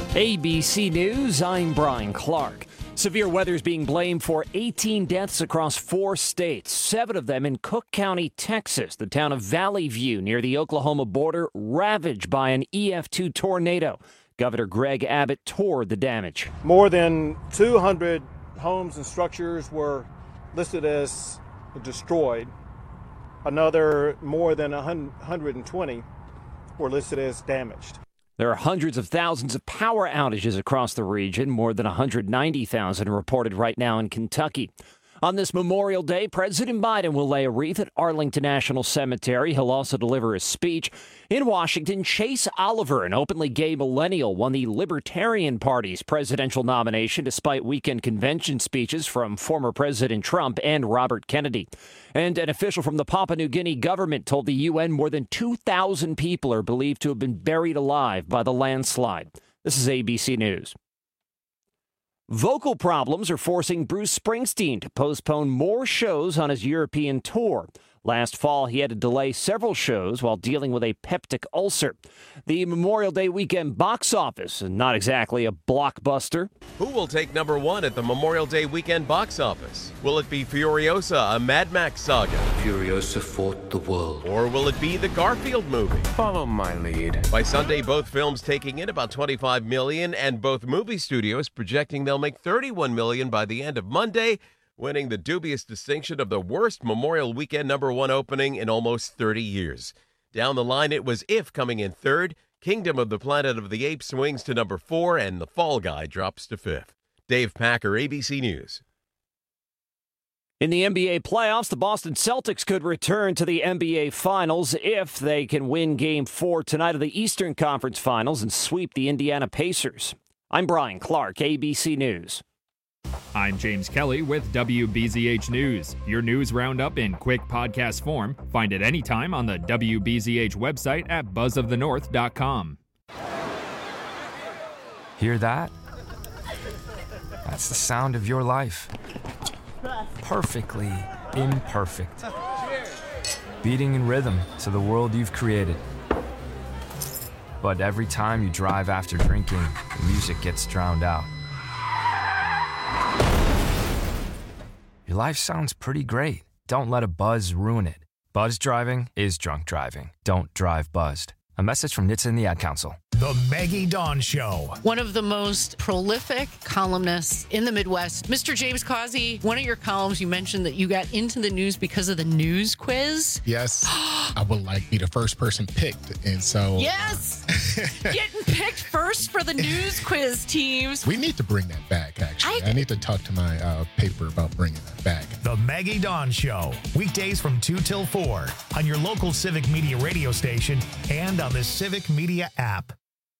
ABC News, I'm Brian Clark. Severe weather is being blamed for 18 deaths across 4 states, 7 of them in Cook County, Texas. The town of Valley View near the Oklahoma border ravaged by an EF2 tornado. Governor Greg Abbott toured the damage. More than 200 homes and structures were listed as destroyed. Another more than 120 were listed as damaged. There are hundreds of thousands of power outages across the region, more than 190,000 reported right now in Kentucky. On this Memorial Day, President Biden will lay a wreath at Arlington National Cemetery. He'll also deliver a speech. In Washington, Chase Oliver, an openly gay millennial, won the Libertarian Party's presidential nomination despite weekend convention speeches from former President Trump and Robert Kennedy. And an official from the Papua New Guinea government told the UN more than 2,000 people are believed to have been buried alive by the landslide. This is ABC News. Vocal problems are forcing Bruce Springsteen to postpone more shows on his European tour. Last fall, he had to delay several shows while dealing with a peptic ulcer. The Memorial Day weekend box office is not exactly a blockbuster. Who will take number 1 at the Memorial Day weekend box office? Will it be Furiosa, a Mad Max saga? Furiosa fought the world. Or will it be the Garfield movie? Follow my lead. By Sunday, both films taking in about $25 million, and both movie studios projecting they'll make $31 million by the end of Monday, winning the dubious distinction of the worst Memorial Weekend number 1 opening in almost 30 years. Down the line, it was If coming in 3rd, Kingdom of the Planet of the Apes swings to number 4, and The Fall Guy drops to 5th. Dave Packer, ABC News. In the NBA playoffs, the Boston Celtics could return to the NBA Finals if they can win Game 4 tonight of the Eastern Conference Finals and sweep the Indiana Pacers. I'm Brian Clark, ABC News. I'm James Kelly with WBZH News. Your news roundup in quick podcast form. Find it anytime on the WBZH website at buzzofthenorth.com. Hear that? That's the sound of your life. Perfectly imperfect. Beating in rhythm to the world you've created. But every time you drive after drinking, the music gets drowned out. Your life sounds pretty great. Don't let a buzz ruin it. Buzz driving is drunk driving. Don't drive buzzed. A message from NHTSA and the Ad Council. The Maggie Dawn Show. One of the most prolific columnists in the Midwest, Mr. James Causey. One of your columns, you mentioned that you got into the news because of the news quiz. Yes. I would like to be the first person picked. And so. Yes. Getting picked first for the news quiz teams. We need to bring that back, actually. I need to talk to my paper about bringing that back. The Maggie Dawn Show. Weekdays from 2 till 4 on your local Civic Media radio station and on the Civic Media app.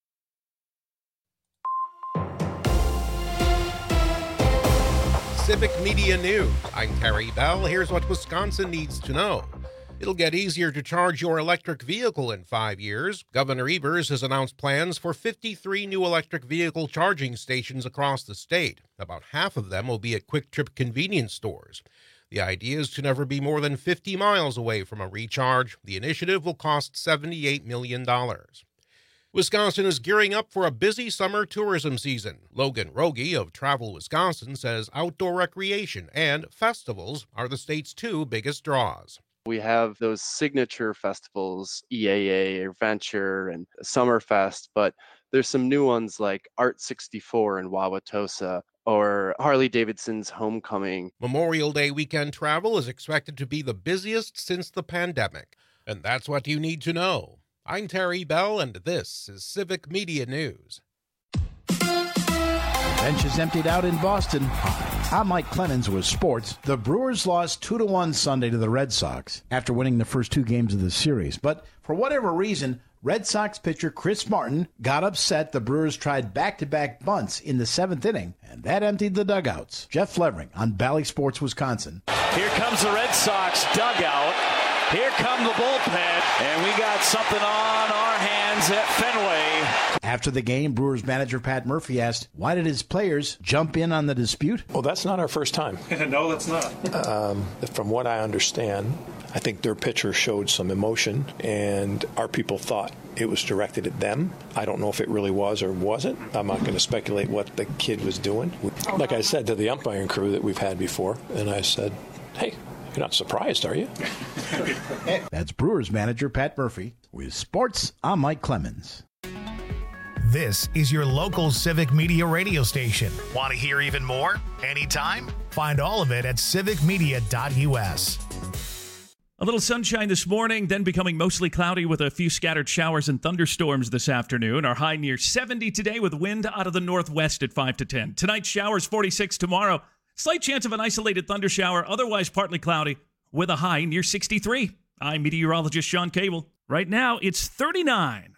Civic Media News. I'm Terry Bell. Here's what Wisconsin needs to know. It'll get easier to charge your electric vehicle in 5 years. Governor Evers has announced plans for 53 new electric vehicle charging stations across the state. About half of them will be at Quick Trip convenience stores. The idea is to never be more than 50 miles away from a recharge. The initiative will cost $78 million. Wisconsin is gearing up for a busy summer tourism season. Logan Rogie of Travel Wisconsin says outdoor recreation and festivals are the state's 2 biggest draws. We have those signature festivals, EAA, Adventure, and Summerfest, but there's some new ones like Art 64 in Wauwatosa or Harley-Davidson's Homecoming. Memorial Day weekend travel is expected to be the busiest since the pandemic, and that's what you need to know. I'm Terry Bell, and this is Civic Media News. The bench is emptied out in Boston. Hi, I'm Mike Clemens with sports. The Brewers lost 2-1 Sunday to the Red Sox after winning the first 2 games of the series. But for whatever reason, Red Sox pitcher Chris Martin got upset the Brewers tried back-to-back bunts in the 7th inning, and that emptied the dugouts. Jeff Flevering on Bally Sports, Wisconsin. Here comes the Red Sox dugout. Here come the bullpen, and we got something on our hands at Fenway. After the game, Brewers manager Pat Murphy asked, why did his players jump in on the dispute? Well, that's not our first time. No, that's not. From what I understand, I think their pitcher showed some emotion, and our people thought it was directed at them. I don't know if it really was or wasn't. I'm not going to speculate what the kid was doing. Like I said to the umpiring crew that we've had before, and I said, hey, you're not surprised, are you? That's Brewers manager Pat Murphy. With sports, I'm Mike Clemens. This is your local Civic Media radio station. Want to hear even more? Anytime? Find all of it at civicmedia.us. A little sunshine this morning, then becoming mostly cloudy with a few scattered showers and thunderstorms this afternoon. Our high near 70 today with wind out of the northwest at 5 to 10. Tonight, showers 46 tomorrow. Slight chance of an isolated thundershower, otherwise partly cloudy, with a high near 63. I'm meteorologist Sean Cable. Right now, it's 39.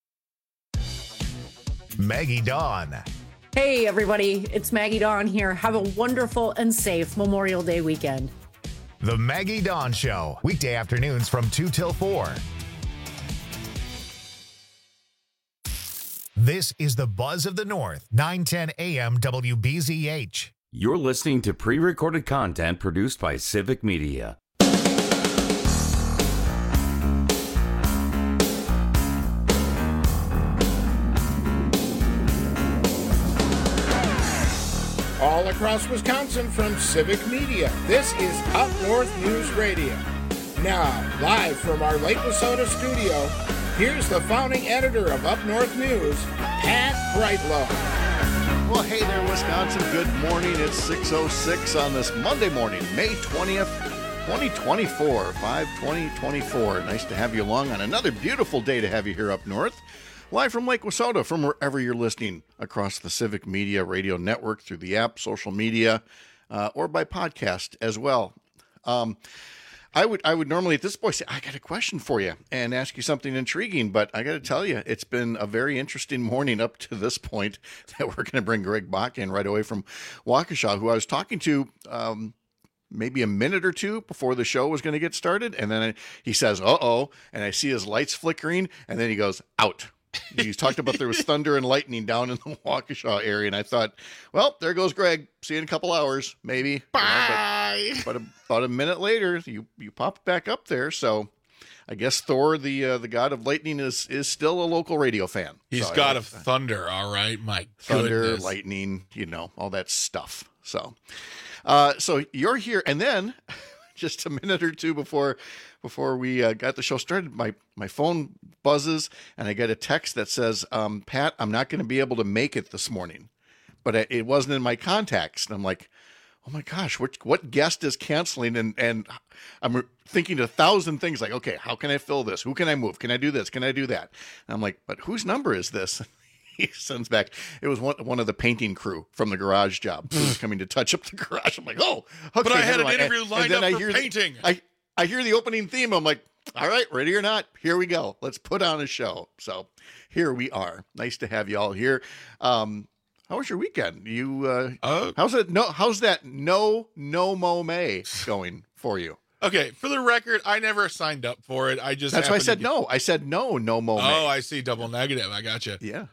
Maggie Dawn. Hey, everybody. It's Maggie Dawn here. Have a wonderful and safe Memorial Day weekend. The Maggie Dawn Show, weekday afternoons from 2 till 4. This is the Buzz of the North, 910 AM WBZH. You're listening to pre-recorded content produced by Civic Media. All across Wisconsin from Civic Media, this is Up North News Radio. Now, live from our Lake Wissota studio, here's the founding editor of Up North News, Pat Brightlow. Well, hey there, Wisconsin. Good morning. It's 6:06 on this Monday morning, May 20th, 2024, 5/20/24. Nice to have you along on another beautiful day to have you here up north. Live from Lake Wissota, from wherever you're listening across the Civic Media Radio Network, through the app, social media, or by podcast as well. I would normally at this point say, I got a question for you and ask you something intriguing, but I got to tell you, it's been a very interesting morning up to this point that we're going to bring Greg Bach in right away from Waukesha, who I was talking to maybe a minute or two before the show was going to get started. And then he says, uh-oh, and I see his lights flickering, and then he goes, out. He's talked about there was thunder and lightning down in the Waukesha area, and I thought, well, there goes Greg. See you in a couple hours, maybe. Bye. But about a minute later, you popped back up there. So I guess Thor, the god of lightning, is still a local radio fan. He's so god of thunder, all right. My thunder, goodness. lightning, all that stuff. So you're here, and then just a minute or two before we got the show started, my phone buzzes, and I get a text that says, Pat, I'm not going to be able to make it this morning. But it wasn't in my contacts. And I'm like, oh my gosh, what guest is canceling? And I'm thinking 1,000 things like, okay, how can I fill this? Who can I move? Can I do this? Can I do that? And I'm like, but whose number is this? He sends back, it was one of the painting crew from the garage job who was coming to touch up the garage. I'm like, oh, okay. But I had an interview lined up for painting. I hear the opening theme. I'm like, all right, ready or not, here we go. Let's put on a show. So here we are. Nice to have you all here. How was your weekend? How's that no mo May going for you? Okay, for the record, I never signed up for it. That's why I said no. I said no mo May. Oh, I see. Double negative. I got you. Yeah.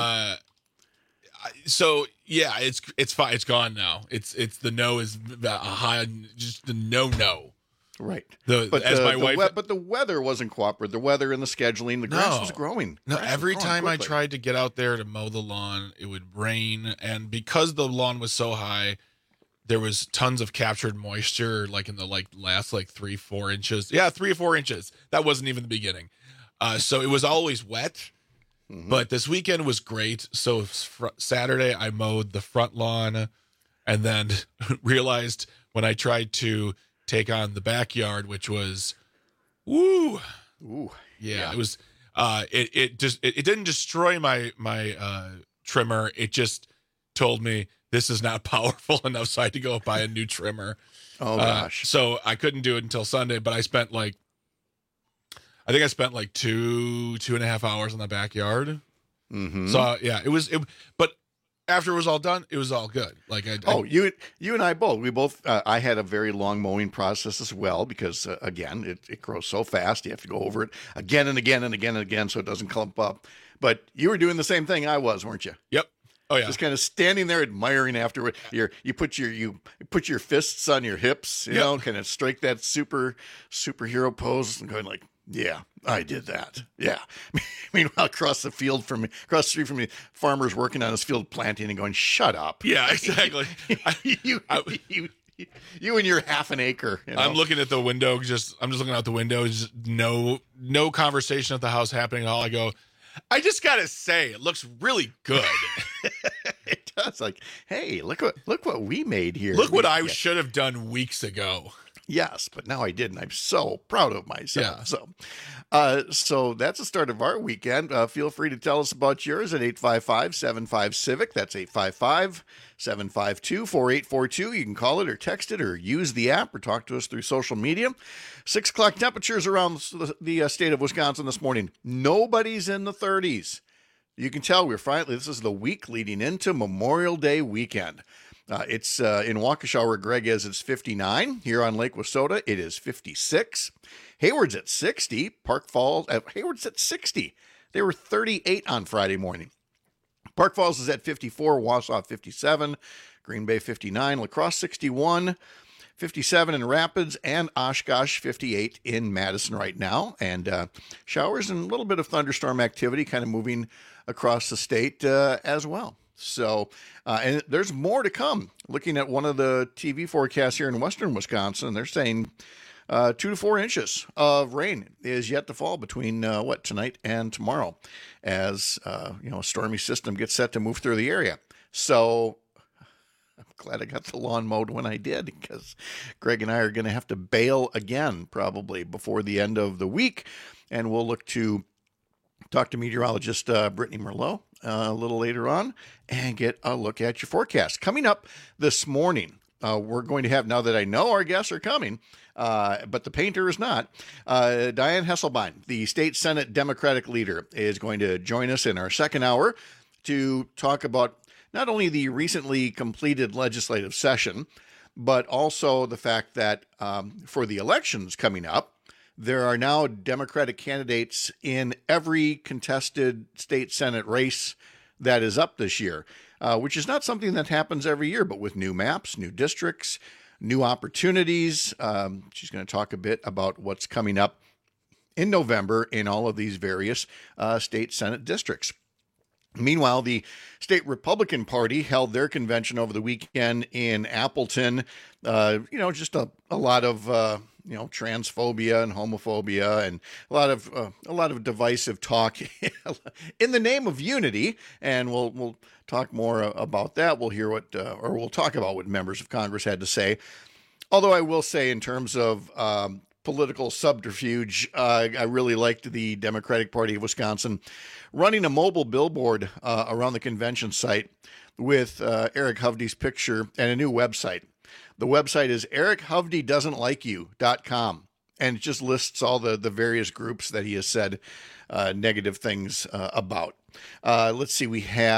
So yeah, it's fine. It's gone now. It's the no is a high, just the no. Right. But the weather wasn't cooperative. The weather and the scheduling, the grass was growing. No, every time I tried to get out there to mow the lawn, it would rain, and because the lawn was so high, there was tons of captured moisture, like in the last 3-4 inches. Yeah, 3 or 4 inches. That wasn't even the beginning. So it was always wet. Mm-hmm. But this weekend was great. So Saturday I mowed the front lawn, and then realized when I tried to take on the backyard, which was, yeah. It was. It didn't destroy my trimmer. It just told me this is not powerful enough, so I had to go buy a new trimmer. Oh gosh! So I couldn't do it until Sunday, but I spent I think I spent 2.5 hours in the backyard. Mm-hmm. So yeah, but after it was all done, it was all good. You and I both. We both. I had a very long mowing process as well because again, it grows so fast. You have to go over it again and again and again and again so it doesn't clump up. But you were doing the same thing I was, weren't you? Yep. Oh yeah, just kind of standing there admiring afterward. You put your fists on your hips, you know, kind of strike that superhero pose, and going like, yeah, I did that. Yeah. Meanwhile, across the street from me, farmers working on his field planting and going, shut up. Yeah, exactly. You and your half an acre. You know? I'm looking at the window. I'm just looking out the window. Just no conversation at the house happening at all. I go, I just gotta say, it looks really good. It does. Like, hey, look what we made here. Look what I should have done weeks ago. Yes, but now I did, and I'm so proud of myself. Yeah. So that's the start of our weekend. Feel free to tell us about yours at 855-75-CIVIC. That's 855-752-4842. You can call it or text it or use the app or talk to us through social media. 6 o'clock temperatures around the state of Wisconsin this morning. Nobody's in the 30s. You can tell this is the week leading into Memorial Day weekend. It's in Waukesha where Greg is, it's 59. Here on Lake Wissota, it is 56. Hayward's at 60. Park Falls, Hayward's at 60. They were 38 on Friday morning. Park Falls is at 54. Wausau 57. Green Bay 59. La Crosse 61. 57 in Rapids, and Oshkosh 58 in Madison right now. And showers and a little bit of thunderstorm activity kind of moving across the state as well. So, and there's more to come. Looking at one of the TV forecasts here in western Wisconsin, they're saying 2 to 4 inches of rain is yet to fall between tonight and tomorrow, as a stormy system gets set to move through the area. So I'm glad I got the lawn mowed when I did, because Greg and I are going to have to bail again probably before the end of the week, and we'll look to talk to meteorologist Brittany Merlot a little later on and get a look at your forecast. Coming up this morning, we're going to have, now that I know our guests are coming, but the painter is not, Dianne Hesselbein, the state Senate Democratic leader, is going to join us in our second hour to talk about not only the recently completed legislative session, but also the fact that for the elections coming up, there are now Democratic candidates in every contested state Senate race that is up this year, which is not something that happens every year, but with new maps, new districts, new opportunities. She's going to talk a bit about what's coming up in November in all of these various state Senate districts. Meanwhile, the state Republican Party held their convention over the weekend in Appleton. Just a lot of transphobia and homophobia, and a lot of divisive talk in the name of unity. And we'll talk more about that. We'll hear we'll talk about what members of Congress had to say. Although I will say, in terms of political subterfuge, I really liked the Democratic Party of Wisconsin running a mobile billboard around the convention site with Eric Hovde's picture and a new website. The website is erichuvdedoesn'tlikeyou.com, and it just lists all the various groups that he has said negative things about. Let's see,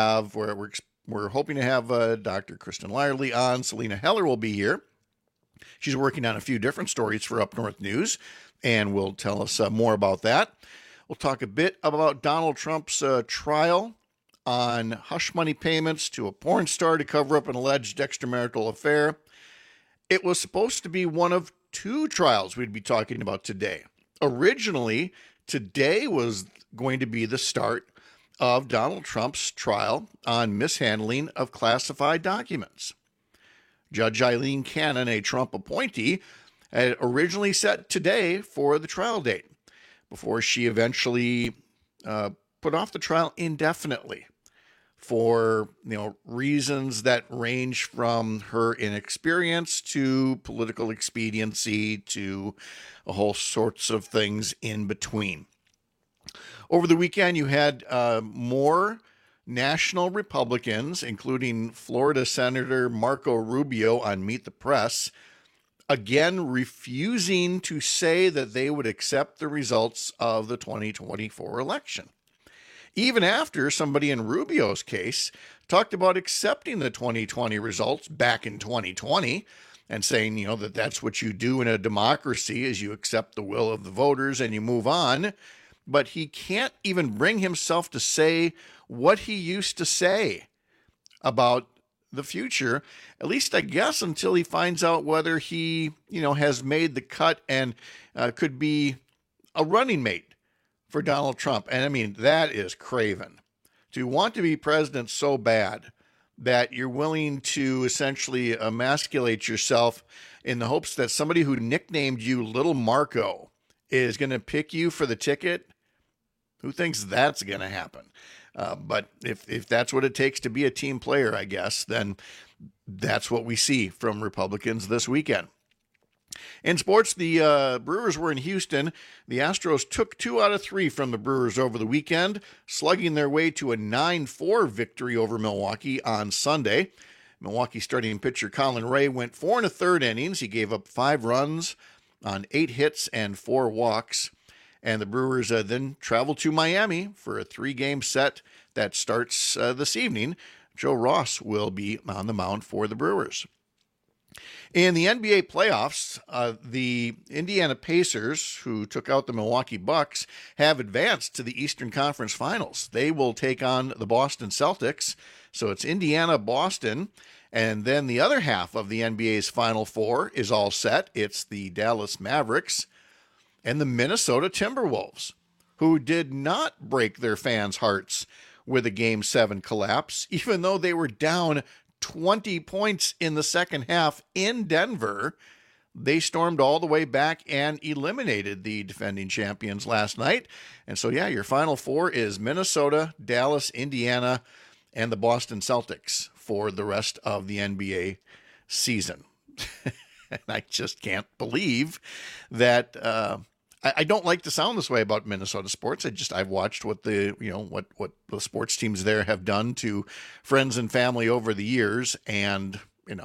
we're hoping to have Dr. Kristen Lyerly on. Selena Heller will be here. She's working on a few different stories for Up North News, and will tell us more about that. We'll talk a bit about Donald Trump's trial on hush money payments to a porn star to cover up an alleged extramarital affair. It was supposed to be one of 2 trials we'd be talking about today. Originally, today was going to be the start of Donald Trump's trial on mishandling of classified documents. Judge Eileen Cannon, a Trump appointee, had originally set today for the trial date, before she eventually put off the trial indefinitely for reasons that range from her inexperience to political expediency to a whole sorts of things in between. Over the weekend, you had more national Republicans, including Florida Senator Marco Rubio on Meet the Press, again refusing to say that they would accept the results of the 2024 election. Even after somebody in Rubio's case talked about accepting the 2020 results back in 2020 and saying, that that's what you do in a democracy, is you accept the will of the voters and you move on. But he can't even bring himself to say what he used to say about the future, at least I guess until he finds out whether he, has made the cut and could be a running mate for Donald Trump. And I mean, that is craven. To want to be president so bad that you're willing to essentially emasculate yourself in the hopes that somebody who nicknamed you Little Marco is going to pick you for the ticket. Who thinks that's going to happen? But if that's what it takes to be a team player, I guess, then that's what we see from Republicans this weekend. In sports, the Brewers were in Houston. The Astros took 2 out of 3 from the Brewers over the weekend, slugging their way to a 9-4 victory over Milwaukee on Sunday. Milwaukee starting pitcher Colin Ray went 4 1/3 innings. He gave up 5 runs on 8 hits and 4 walks. And the Brewers then travel to Miami for a 3-game set that starts this evening. Joe Ross will be on the mound for the Brewers. In the NBA playoffs, the Indiana Pacers, who took out the Milwaukee Bucks, have advanced to the Eastern Conference Finals. They will take on the Boston Celtics. So it's Indiana, Boston. And then the other half of the NBA's Final Four is all set. It's the Dallas Mavericks and the Minnesota Timberwolves, who did not break their fans' hearts with a Game 7 collapse, even though they were down 20 points in the second half in Denver. They stormed all the way back and eliminated the defending champions last night. And so, yeah, your Final Four is Minnesota, Dallas, Indiana, and the Boston Celtics for the rest of the NBA season. And I just can't believe that I don't like to sound this way about Minnesota sports. I've watched what the sports teams there have done to friends and family over the years, and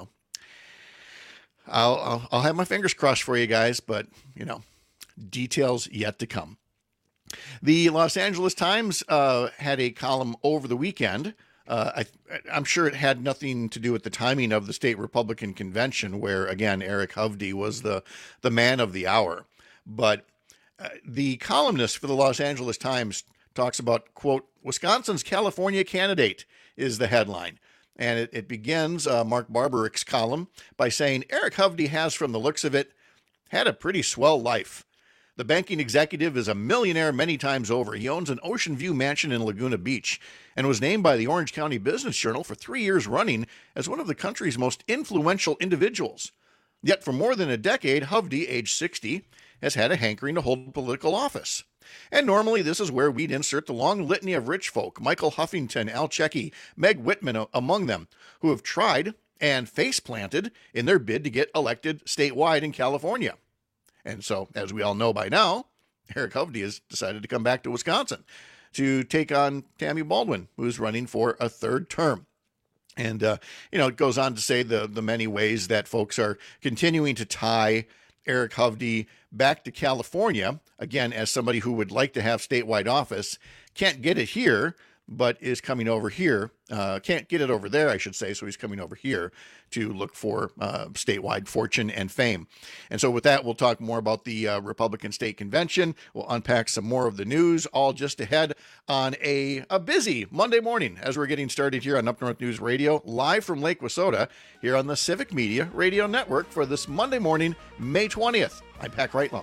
I'll have my fingers crossed for you guys, but details yet to come. The Los Angeles Times had a column over the weekend. I'm sure it had nothing to do with the timing of the state Republican convention, where again Eric Hovde was the man of the hour, but the columnist for the Los Angeles Times talks about, quote, Wisconsin's California candidate is the headline. And it begins Mark Barbarick's column by saying, Eric Hovde has, from the looks of it, had a pretty swell life. The banking executive is a millionaire many times over. He owns an Ocean View mansion in Laguna Beach and was named by the Orange County Business Journal for 3 years running as one of the country's most influential individuals. Yet for more than a decade, Hovde, age 60, has had a hankering to hold political office. And normally this is where we'd insert the long litany of rich folk, Michael Huffington, Al Checky, Meg Whitman among them, who have tried and face-planted in their bid to get elected statewide in California. And so, as we all know by now, Eric Hovde has decided to come back to Wisconsin to take on Tammy Baldwin, who's running for a 3rd term. And, it goes on to say the many ways that folks are continuing to tie Eric Hovde back to California, again, as somebody who would like to have statewide office, can't get it here, but is coming over here, can't get it over there, I should say, so he's coming over here to look for statewide fortune and fame. And so with that, we'll talk more about the Republican State Convention. We'll unpack some more of the news, all just ahead on a busy Monday morning as we're getting started here on Up North News Radio, live from Lake Wissota, here on the Civic Media Radio Network for this Monday morning, May 20th. I'm Pat Kreitlow.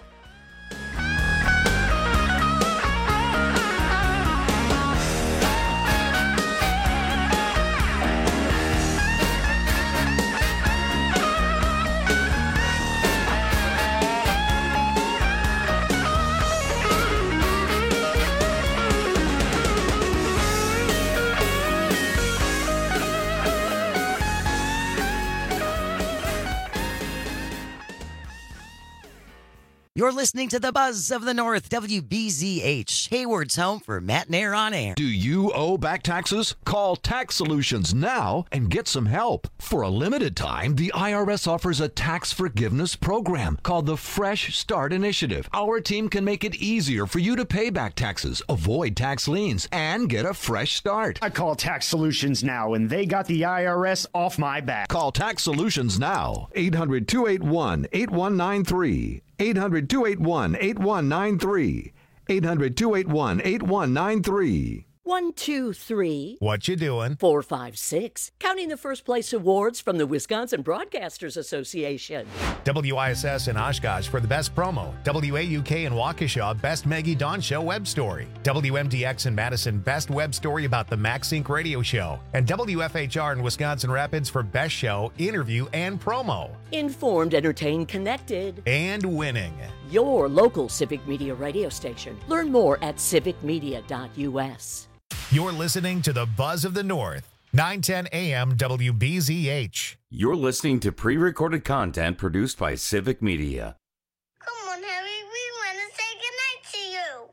You're listening to the Buzz of the North, WBZH, Hayward's home for Matt and Air on Air. Do you owe back taxes? Call Tax Solutions now and get some help. For a limited time, the IRS offers a tax forgiveness program called the Fresh Start Initiative. Our team can make it easier for you to pay back taxes, avoid tax liens, and get a fresh start. I call Tax Solutions now, and they got the IRS off my back. Call Tax Solutions now, 800-281-8193. 800-281-8193. 800-281-8193. 1, 2, 3. What you doing? 4, 5, 6. Counting the first place awards from the Wisconsin Broadcasters Association. WISS in Oshkosh for the best promo. WAUK in Waukesha, best Maggie Dawn Show web story. WMDX in Madison, best web story about the MaxSync radio show. And WFHR in Wisconsin Rapids for best show, interview, and promo. Informed, entertained, connected. And winning. Your local Civic Media radio station. Learn more at civicmedia.us. You're listening to the Buzz of the North, 910 AM WBZH. You're listening to pre-recorded content produced by Civic Media. Come on, Harry, we want to say goodnight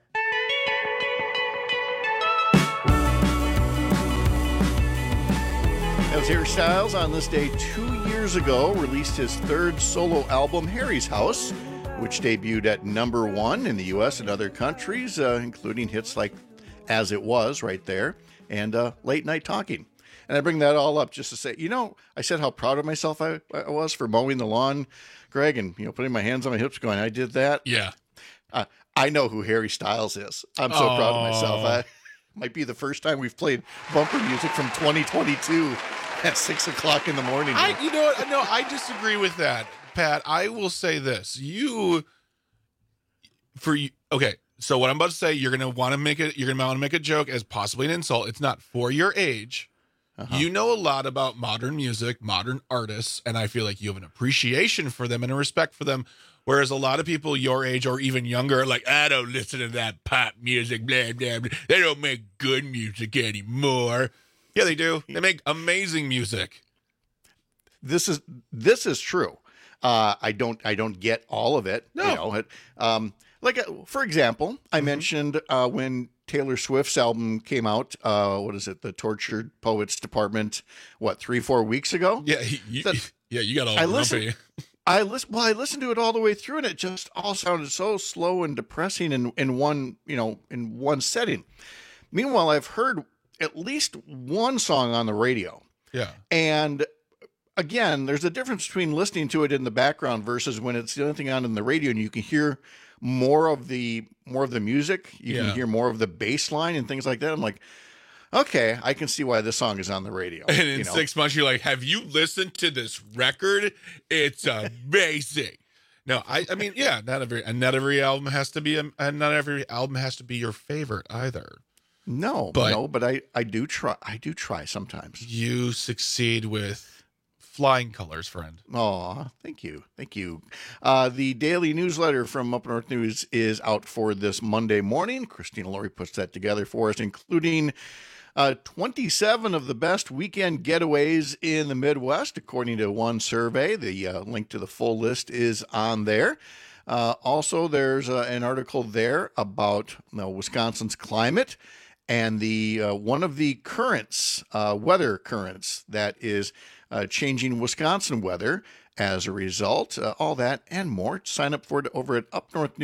to you. As Harry Styles on this day 2 years ago released his third solo album, Harry's House, which debuted at #1 in the U.S. and other countries, including hits like As It Was right there and Late Night Talking. And I bring that all up just to say, I said how proud of myself I was for mowing the lawn, Greg, and, putting my hands on my hips going, I did that. Yeah. I know who Harry Styles is. I'm so proud of myself. Might be the first time we've played bumper music from 2022 at 6 o'clock in the morning. You know what? No, I disagree with that, Pat. I will say this. Okay. So what I'm about to say, you're gonna want to make a joke as possibly an insult. It's not for your age. Uh-huh. You know a lot about modern music, modern artists, and I feel like you have an appreciation for them and a respect for them. Whereas a lot of people your age or even younger are like, I don't listen to that pop music, blah, blah, blah. They don't make good music anymore. Yeah, they do. They make amazing music. This is true. I don't get all of it. No. For example, I mentioned when Taylor Swift's album came out, the Tortured Poets Department, 3-4 weeks ago? Yeah, you got all grumpy. I listened to it all the way through, and it just all sounded so slow and depressing in one setting. Meanwhile, I've heard at least one song on the radio. Yeah. And again, there's a difference between listening to it in the background versus when it's the only thing on in the radio and you can hear more of the music. You can hear more of the bass line and things like that. I'm like, okay, I can see why this song is on the radio. And in 6 months, you're like, have you listened to this record? It's amazing. No, I mean, yeah, not every album has to be, and not every album has to be your favorite either. No, but I do try. I do try sometimes. You succeed with flying colors, friend. Oh, thank you. The daily newsletter from Up North News is out for this Monday morning. Christina Laurie puts that together for us, including 27 of the best weekend getaways in the Midwest, according to one survey. The link to the full list is on there. Also, there's an article there about Wisconsin's climate and the one of the currents, weather currents, that is changing Wisconsin weather as a result. All that and more. Sign up for it over at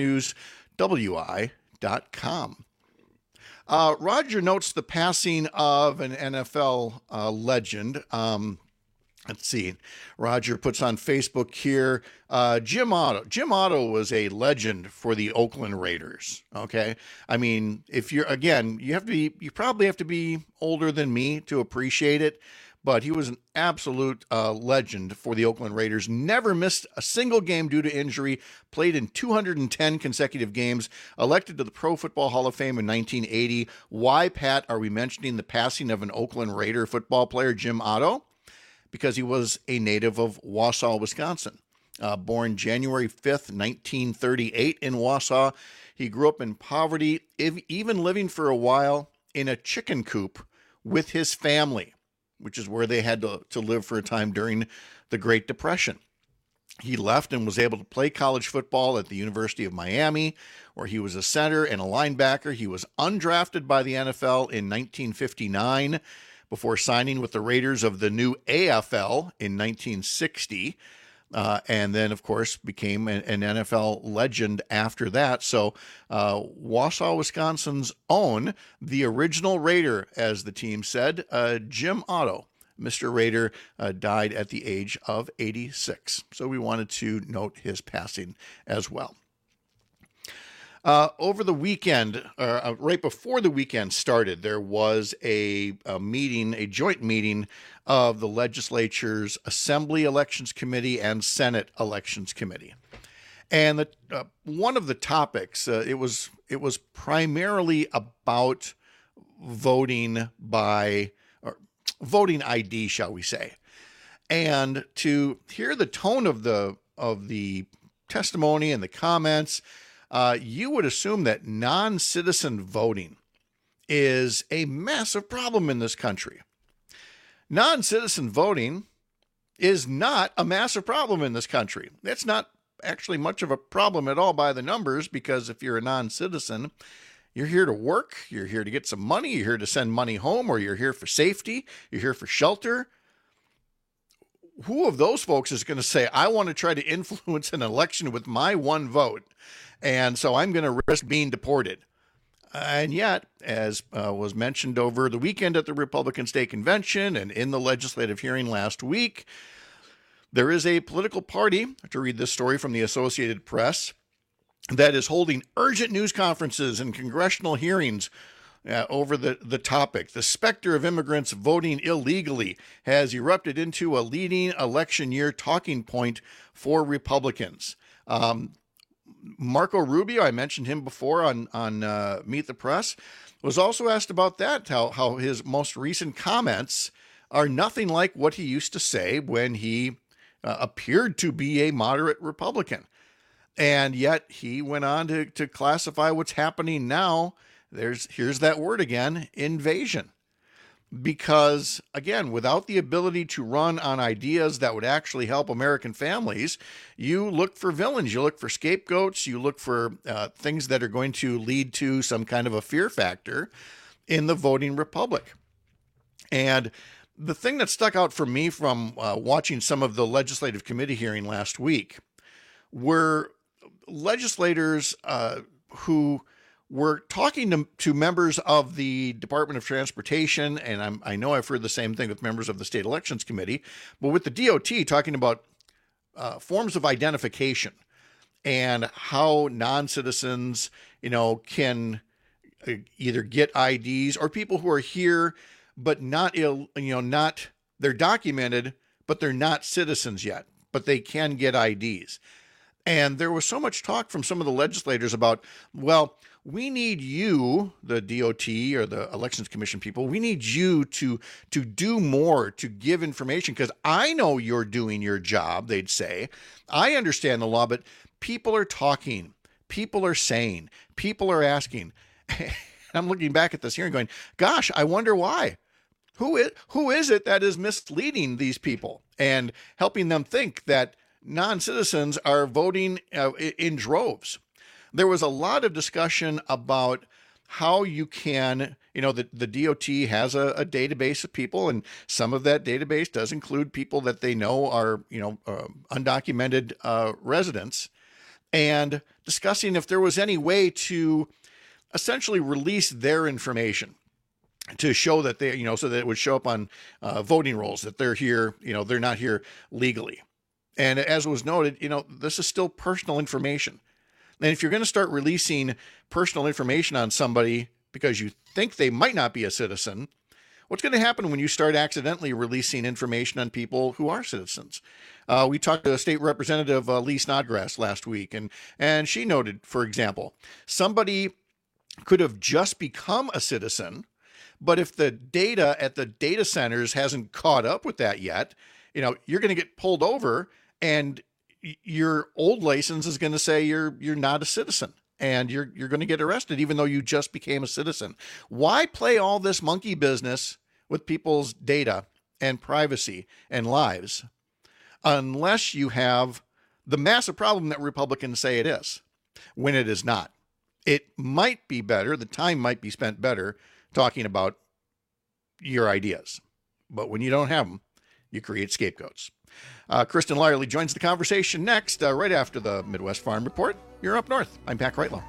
upnorthnewswi.com. Roger notes the passing of an NFL legend. Let's see. Roger puts on Facebook here, Jim Otto. Jim Otto was a legend for the Oakland Raiders. Okay. I mean, you probably have to be older than me to appreciate it, but he was an absolute legend for the Oakland Raiders. Never missed a single game due to injury, played in 210 consecutive games, elected to the Pro Football Hall of Fame in 1980. Why, Pat, are we mentioning the passing of an Oakland Raider football player, Jim Otto? Because he was a native of Wausau, Wisconsin. Born January 5th, 1938 in Wausau. He grew up in poverty, even living for a while in a chicken coop with his family, which is where they had to live for a time during the Great Depression. He left and was able to play college football at the University of Miami, where he was a center and a linebacker. He was undrafted by the NFL in 1959 before signing with the Raiders of the new AFL in 1960. And then, of course, became an NFL legend after that. So Wausau, Wisconsin's own, the original Raider, as the team said, Jim Otto, Mr. Raider, died at the age of 86. So we wanted to note his passing as well. Over the weekend, right before the weekend started, there was a joint meeting of the legislature's Assembly Elections Committee and Senate Elections Committee. And one of the topics, it was primarily about voting ID, shall we say. And to hear the tone of the testimony and the comments, you would assume that non-citizen voting is a massive problem in this country. Non-citizen voting is not a massive problem in this country. It's not actually much of a problem at all by the numbers, because if you're a non-citizen, you're here to work, you're here to get some money, you're here to send money home, or you're here for safety, you're here for shelter. Who of those folks is going to say, I want to try to influence an election with my one vote, and so I'm going to risk being deported? And yet, as was mentioned over the weekend at the Republican State Convention and in the legislative hearing last week, there is a political party, to read this story from the Associated Press, that is holding urgent news conferences and congressional hearings over the topic. The specter of immigrants voting illegally has erupted into a leading election year talking point for Republicans. Marco Rubio, I mentioned him before on Meet the Press, was also asked about that, how his most recent comments are nothing like what he used to say when he appeared to be a moderate Republican. And yet he went on to classify what's happening now. Here's that word again, invasion. Because, again, without the ability to run on ideas that would actually help American families, you look for villains, you look for scapegoats, you look for things that are going to lead to some kind of a fear factor in the voting republic. And the thing that stuck out for me from watching some of the legislative committee hearing last week were legislators who were talking to members of the Department of Transportation, and I know I've heard the same thing with members of the State Elections Committee, but with the DOT talking about forms of identification and how non-citizens, can either get IDs, or people who are here but they're documented, but they're not citizens yet, but they can get IDs. And there was so much talk from some of the legislators about, well, we need you, the DOT or the Elections Commission people, we need you to do more, to give information, because I know you're doing your job, they'd say. I understand the law, but people are talking, people are saying, people are asking. I'm looking back at this hearing going, gosh, I wonder why. Who is it that is misleading these people and helping them think that non-citizens are voting in droves? There was a lot of discussion about how you can, the DOT has a database of people, and some of that database does include people that they know are, undocumented residents, and discussing if there was any way to essentially release their information to show that they, so that it would show up on voting rolls, that they're here, they're not here legally. And as was noted, this is still personal information. And if you're going to start releasing personal information on somebody because you think they might not be a citizen, what's going to happen when you start accidentally releasing information on people who are citizens? We talked to State Representative Lee Snodgrass last week, and she noted, for example, somebody could have just become a citizen, but if the data at the data centers hasn't caught up with that yet, you're going to get pulled over, and your old license is going to say you're not a citizen, and you're going to get arrested even though you just became a citizen. Why play all this monkey business with people's data and privacy and lives unless you have the massive problem that Republicans say it is, when it is not? It might be better, the time might be spent better talking about your ideas, but when you don't have them, you create scapegoats. Kristen Lyerly joins the conversation next, right after the Midwest Farm Report. You're Up North. I'm Pat Kreitlow.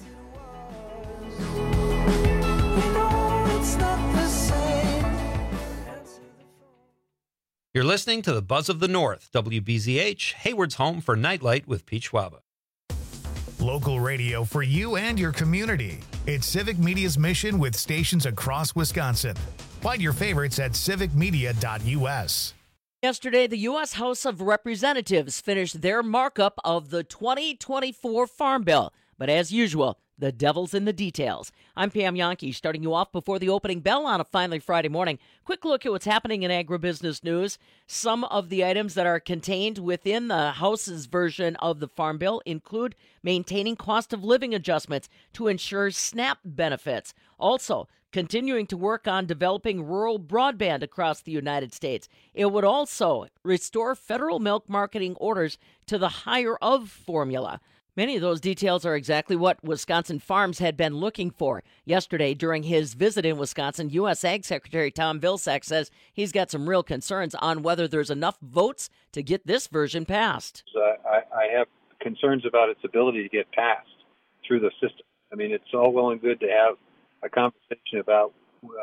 You're listening to the Buzz of the North, WBZH, Hayward's home for Nightlight with Pete Schwaba. Local radio for you and your community. It's Civic Media's mission with stations across Wisconsin. Find your favorites at civicmedia.us. Yesterday, the U.S. House of Representatives finished their markup of the 2024 Farm Bill. But as usual, the devil's in the details. I'm Pam Yonke, starting you off before the opening bell on a finally Friday morning. Quick look at what's happening in agribusiness news. Some of the items that are contained within the House's version of the Farm Bill include maintaining cost of living adjustments to ensure SNAP benefits. Also, continuing to work on developing rural broadband across the United States. It would also restore federal milk marketing orders to the higher of formula. Many of those details are exactly what Wisconsin farms had been looking for. Yesterday, during his visit in Wisconsin, U.S. Ag Secretary Tom Vilsack says he's got some real concerns on whether there's enough votes to get this version passed. I have concerns about its ability to get passed through the system. I mean, it's all well and good to have a conversation about,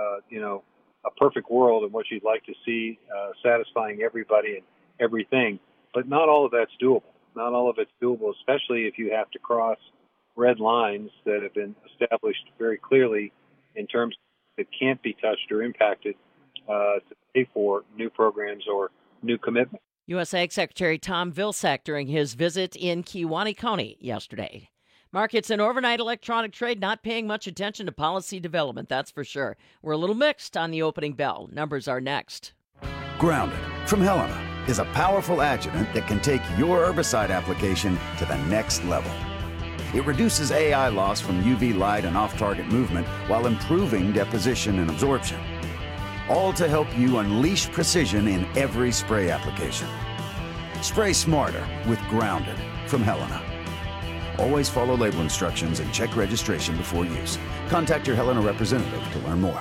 a perfect world and what you'd like to see satisfying everybody and everything. But not all of that's doable. Not all of it's doable, especially if you have to cross red lines that have been established very clearly in terms that can't be touched or impacted to pay for new programs or new commitments. U.S. Ag Secretary Tom Vilsack during his visit in Kewaunee County yesterday. Markets and overnight electronic trade not paying much attention to policy development, that's for sure. We're a little mixed on the opening bell. Numbers are next. Grounded from Helena is a powerful adjuvant that can take your herbicide application to the next level. It reduces AI loss from UV light and off-target movement while improving deposition and absorption. All to help you unleash precision in every spray application. Spray smarter with Grounded from Helena. Always follow label instructions and check registration before use. Contact your Helena representative to learn more.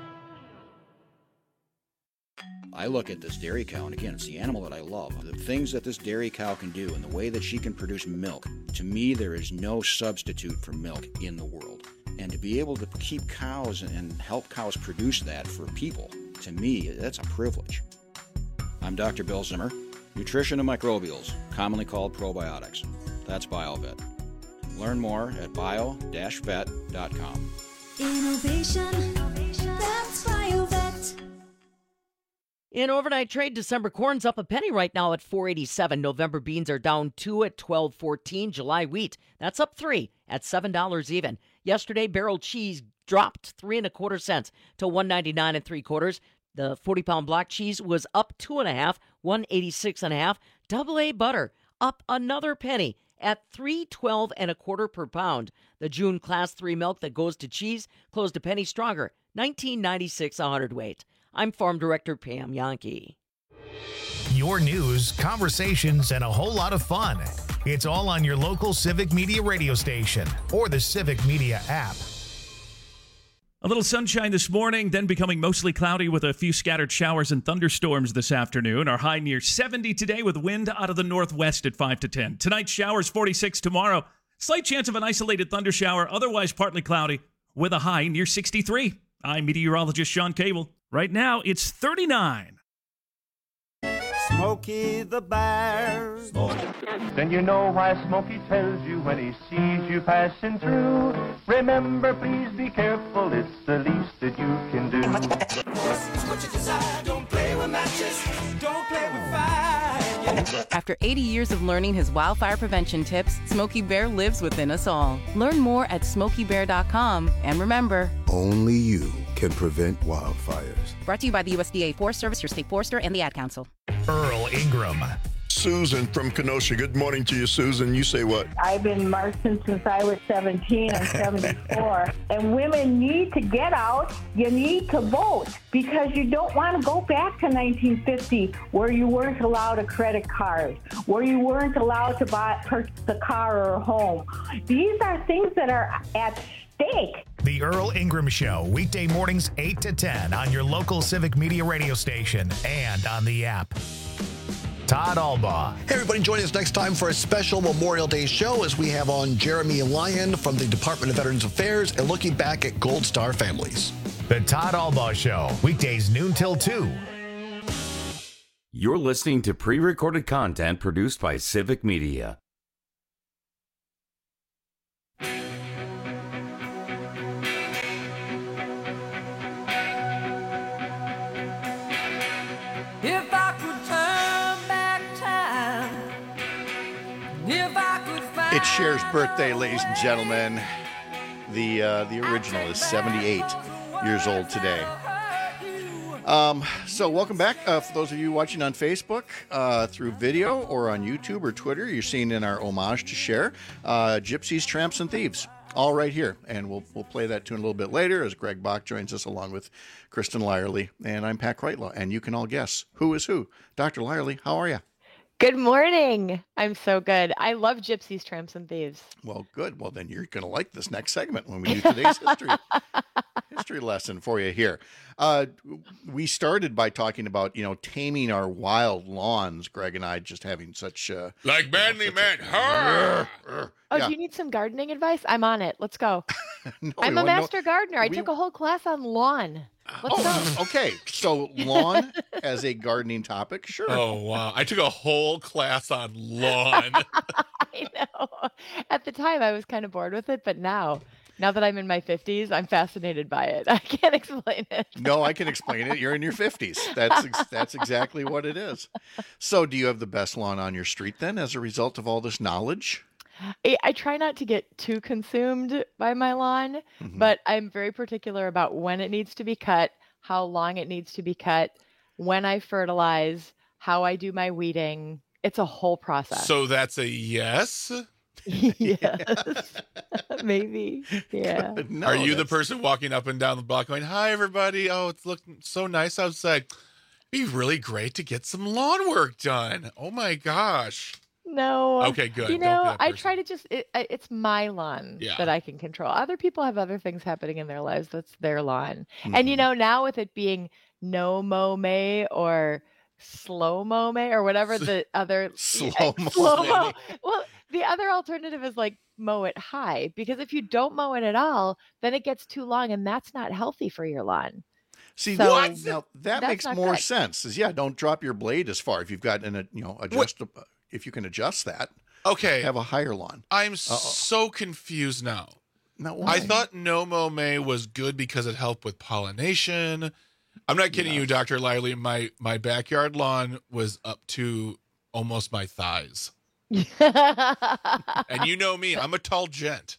I look at this dairy cow, and again, it's the animal that I love. The things that this dairy cow can do and the way that she can produce milk, to me, there is no substitute for milk in the world. And to be able to keep cows and help cows produce that for people, to me, that's a privilege. I'm Dr. Bill Zimmer, nutrition and microbials, commonly called probiotics. That's BioVet. Learn more at bio-vet.com. Innovation, that's BioVet. In overnight trade, December corn's up a penny right now at $4.87. November beans are down 2 at $12.14. July wheat, that's up 3 at $7 even. Yesterday, barrel cheese dropped 3 1/4 cents to $1.99 3/4. The 40-pound block cheese was up 2 1/2, $1.86 1/2. Double A butter up another penny at $3.12 1/4 per pound. The June Class 3 milk that goes to cheese closed a penny stronger, $19.96 a hundredweight. I'm Farm Director Pam Yonke. Your news, conversations, and a whole lot of fun. It's all on your local Civic Media radio station or the Civic Media app. A little sunshine this morning, then becoming mostly cloudy with a few scattered showers and thunderstorms this afternoon. Our high near 70 today with wind out of the northwest at 5 to 10. Tonight, showers 46 tomorrow. Slight chance of an isolated thundershower, otherwise partly cloudy with a high near 63. I'm meteorologist Sean Cable. Right now, it's 39. Smokey the Bear. Then you know why Smokey tells you when he sees you passing through. Remember, please be careful, it's the least that you can do. What you desire, don't play with matches, don't play with fire. After 80 years of learning his wildfire prevention tips, Smokey Bear lives within us all. Learn more at SmokeyBear.com. And remember, only you can prevent wildfires. Brought to you by the USDA Forest Service, your state forester, and the Ad Council. Earl Ingram. Susan from Kenosha. Good morning to you, Susan. You say what? I've been marching since I was 17. I'm 74. And women need to get out. You need to vote because you don't want to go back to 1950 where you weren't allowed a credit card, where you weren't allowed to purchase a car or a home. These are things that are at stake. The Earl Ingram Show, weekday mornings 8 to 10 on your local Civic Media radio station and on the app. Todd Albaugh. Hey, everybody, join us next time for a special Memorial Day show as we have on Jeremy Lyon from the Department of Veterans Affairs and looking back at Gold Star families. The Todd Albaugh Show, weekdays noon till 2. You're listening to pre-recorded content produced by Civic Media. If I could turn back time, if I could find It's Cher's birthday, ladies and gentlemen. The original is 78 years old today. So welcome back. For those of you watching on Facebook, through video or on YouTube or Twitter, you're seeing in our homage to Cher, Gypsies, Tramps, and Thieves. All right here. And we'll play that tune a little bit later as Greg Bach joins us along with Kristen Lyerly. And I'm Pat Kreitlaw. And you can all guess who is who. Dr. Lyerly, how are you? Good morning. I'm so good. I love Gypsies, Tramps, and Thieves. Well, good. Well, then you're going to like this next segment when we do today's history lesson for you here. We started by talking about, taming our wild lawns. Greg and I just having such like manly men. Do you need some gardening advice? I'm on it. Let's go. I'm a master gardener. I took a whole class on lawn. Let's go. Okay. So lawn as a gardening topic, sure. Oh, wow. I took a whole class on lawn. I know. At the time, I was kind of bored with it, but now that I'm in my 50s, I'm fascinated by it. I can't explain it. No, I can explain it. You're in your 50s. That's exactly what it is. So do you have the best lawn on your street then as a result of all this knowledge? I try not to get too consumed by my lawn, but I'm very particular about when it needs to be cut, how long it needs to be cut, when I fertilize, how I do my weeding. It's a whole process. So that's a yes? Yes. Maybe. Yeah. No, Are you the person walking up and down the block going, "Hi, everybody. Oh, it's looking so nice outside. It'd be really great to get some lawn work done. Oh, my gosh." No. Okay, good. I try to just, it's my lawn that I can control. Other people have other things happening in their lives. That's their lawn. And, now with it being no mow May or slow mow May or whatever the other slow mow. Well, the other alternative is like mow it high, because if you don't mow it at all, then it gets too long and that's not healthy for your lawn. See, So, now that makes more sense. Don't drop your blade as far. If you've got if you can adjust that, okay, have a higher lawn. I'm so confused now. Now, why? I thought no mow May was good because it helped with pollination. I'm not kidding you, Dr. Lyerly. My backyard lawn was up to almost my thighs. And you know me, I'm a tall gent.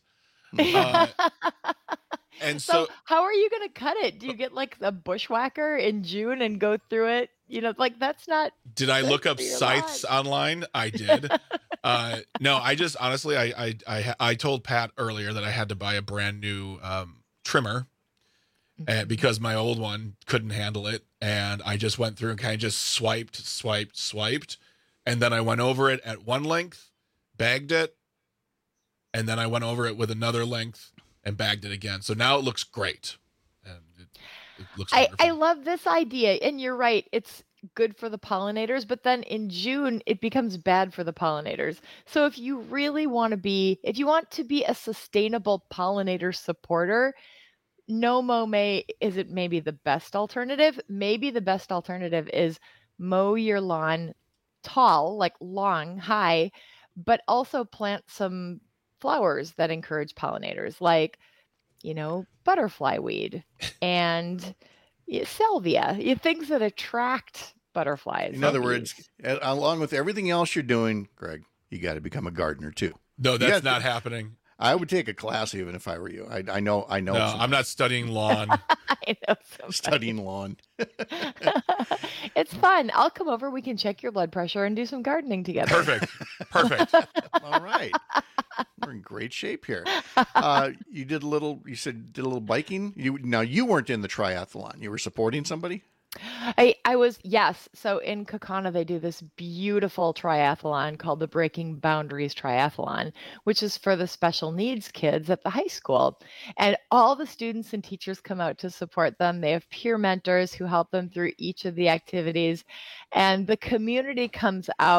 And so how are you going to cut it? Do you get like a bushwhacker in June and go through it? That's not. Did I look up scythes online? I did. No, I just honestly, I told Pat earlier that I had to buy a brand new trimmer because my old one couldn't handle it. And I just went through and kind of just swiped. And then I went over it at one length, bagged it. And then I went over it with another length and bagged it again. So now it looks great. And it looks wonderful. I love this idea. And you're right. It's good for the pollinators, but then in June, it becomes bad for the pollinators. So if you really want to be a sustainable pollinator supporter, no mow May isn't maybe the best alternative. Maybe the best alternative is mow your lawn tall, like long, high, but also plant some flowers that encourage pollinators, like, butterfly weed and salvia, things that attract butterflies. In other words, along with everything else you're doing, Greg, you got to become a gardener too. No, that's not happening. I would take a class even if I were you. I know. No, I'm not studying lawn. I know somebody. Studying lawn. It's fun. I'll come over. We can check your blood pressure and do some gardening together. Perfect. All right. We're in great shape here. You said did a little biking. You weren't in the triathlon. You were supporting somebody? I was, yes. So in Kaukauna, they do this beautiful triathlon called the Breaking Boundaries Triathlon, which is for the special needs kids at the high school. And all the students and teachers come out to support them. They have peer mentors who help them through each of the activities. And the community comes out